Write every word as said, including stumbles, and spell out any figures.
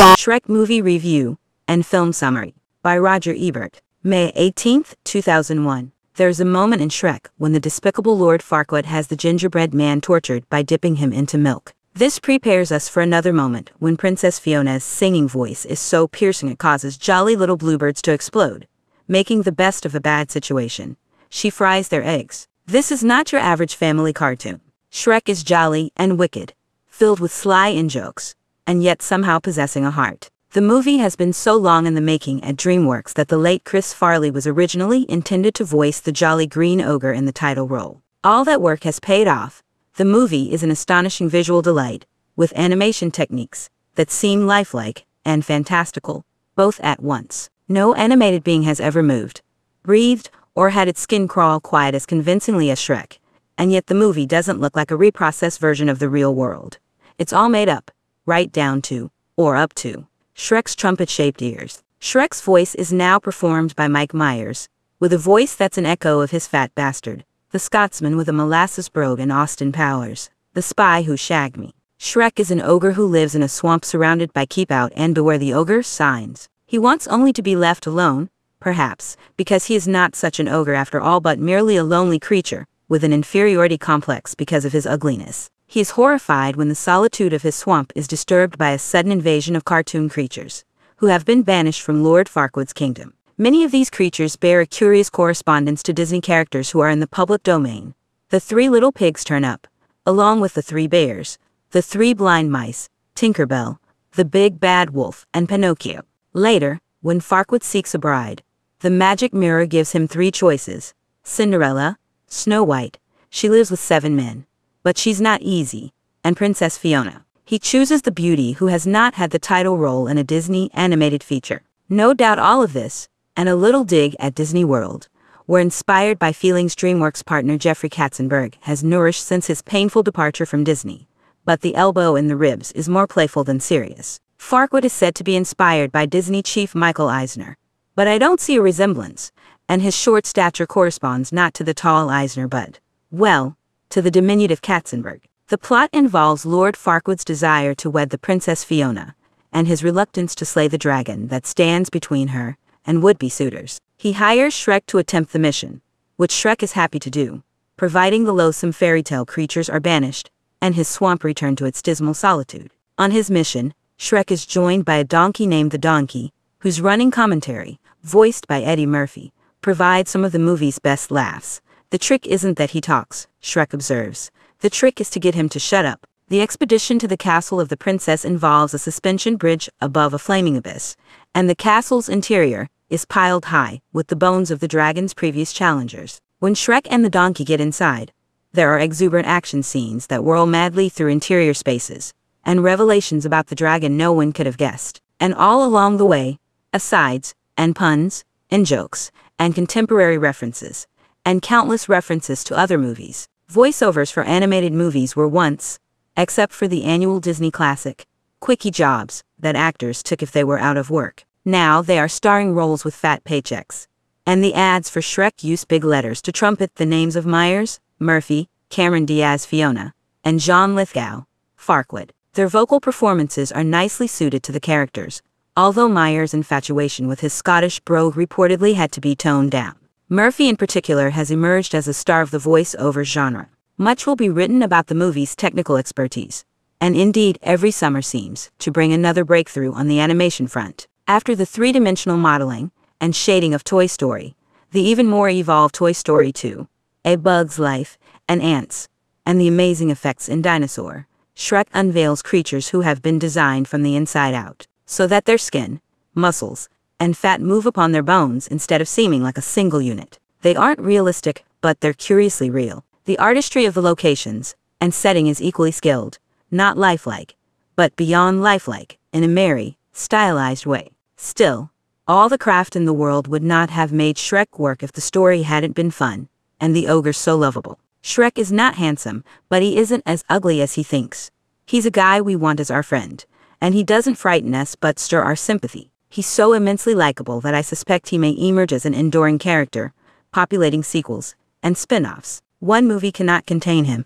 Shrek Movie Review and Film Summary by Roger Ebert. May eighteenth, two thousand one. There's a moment in Shrek when the despicable Lord Farquaad has the gingerbread man tortured by dipping him into milk. This prepares us for another moment when Princess Fiona's singing voice is so piercing it causes jolly little bluebirds to explode. Making the best of a bad situation, she fries their eggs. This is not your average family cartoon. Shrek is jolly and wicked, filled with sly in-jokes, and yet somehow possessing a heart. The movie has been so long in the making at DreamWorks that the late Chris Farley was originally intended to voice the jolly green ogre in the title role. All that work has paid off. The movie is an astonishing visual delight, with animation techniques that seem lifelike and fantastical, both at once. No animated being has ever moved, breathed, or had its skin crawl quite as convincingly as Shrek, and yet the movie doesn't look like a reprocessed version of the real world. It's all made up, right down to, or up to, Shrek's trumpet-shaped ears. Shrek's voice is now performed by Mike Myers, with a voice that's an echo of his fat bastard, the Scotsman with a molasses brogue and Austin Powers, the spy who shagged me. Shrek is an ogre who lives in a swamp surrounded by keep out and beware the ogre signs. He wants only to be left alone, perhaps, because he is not such an ogre after all but merely a lonely creature, with an inferiority complex because of his ugliness. He is horrified when the solitude of his swamp is disturbed by a sudden invasion of cartoon creatures, who have been banished from Lord Farquaad's kingdom. Many of these creatures bear a curious correspondence to Disney characters who are in the public domain. The three little pigs turn up, along with the three bears, the three blind mice, Tinkerbell, the big bad wolf, and Pinocchio. Later, when Farquaad seeks a bride, the magic mirror gives him three choices: Cinderella, Snow White, she lives with seven men, but she's not easy, and Princess Fiona. He chooses the beauty who has not had the title role in a Disney animated feature. No doubt all of this, and a little dig at Disney World, were inspired by feelings DreamWorks partner Jeffrey Katzenberg has nourished since his painful departure from Disney, but the elbow in the ribs is more playful than serious. Farquaad is said to be inspired by Disney chief Michael Eisner, but I don't see a resemblance, and his short stature corresponds not to the tall Eisner but, well, to the diminutive Katzenberg. The plot involves Lord Farquaad's desire to wed the Princess Fiona, and his reluctance to slay the dragon that stands between her and would-be suitors. He hires Shrek to attempt the mission, which Shrek is happy to do, providing the loathsome fairy tale creatures are banished, and his swamp returned to its dismal solitude. On his mission, Shrek is joined by a donkey named the Donkey, whose running commentary, voiced by Eddie Murphy, provides some of the movie's best laughs. The trick isn't that he talks, Shrek observes. The trick is to get him to shut up. The expedition to the castle of the princess involves a suspension bridge above a flaming abyss, and the castle's interior is piled high with the bones of the dragon's previous challengers. When Shrek and the donkey get inside, there are exuberant action scenes that whirl madly through interior spaces, and revelations about the dragon no one could have guessed. And all along the way, asides, and puns, and jokes, and contemporary references, and countless references to other movies. Voiceovers for animated movies were once, except for the annual Disney classic, quickie jobs that actors took if they were out of work. Now they are starring roles with fat paychecks. And the ads for Shrek use big letters to trumpet the names of Myers, Murphy, Cameron Diaz Fiona, and John Lithgow, Farquaad. Their vocal performances are nicely suited to the characters, although Myers' infatuation with his Scottish brogue reportedly had to be toned down. Murphy in particular has emerged as a star of the voice-over genre. Much will be written about the movie's technical expertise, and indeed every summer seems to bring another breakthrough on the animation front. After the three-dimensional modeling and shading of Toy Story, the even more evolved Toy Story two, A Bug's Life, and Ants, and the amazing effects in Dinosaur, Shrek unveils creatures who have been designed from the inside out, so that their skin, muscles, and fat move upon their bones instead of seeming like a single unit. They aren't realistic, but they're curiously real. The artistry of the locations and setting is equally skilled, not lifelike, but beyond lifelike, in a merry, stylized way. Still, all the craft in the world would not have made Shrek work if the story hadn't been fun, and the ogre so lovable. Shrek is not handsome, but he isn't as ugly as he thinks. He's a guy we want as our friend, and he doesn't frighten us but stir our sympathy. He's so immensely likable that I suspect he may emerge as an enduring character, populating sequels and spin-offs. One movie cannot contain him,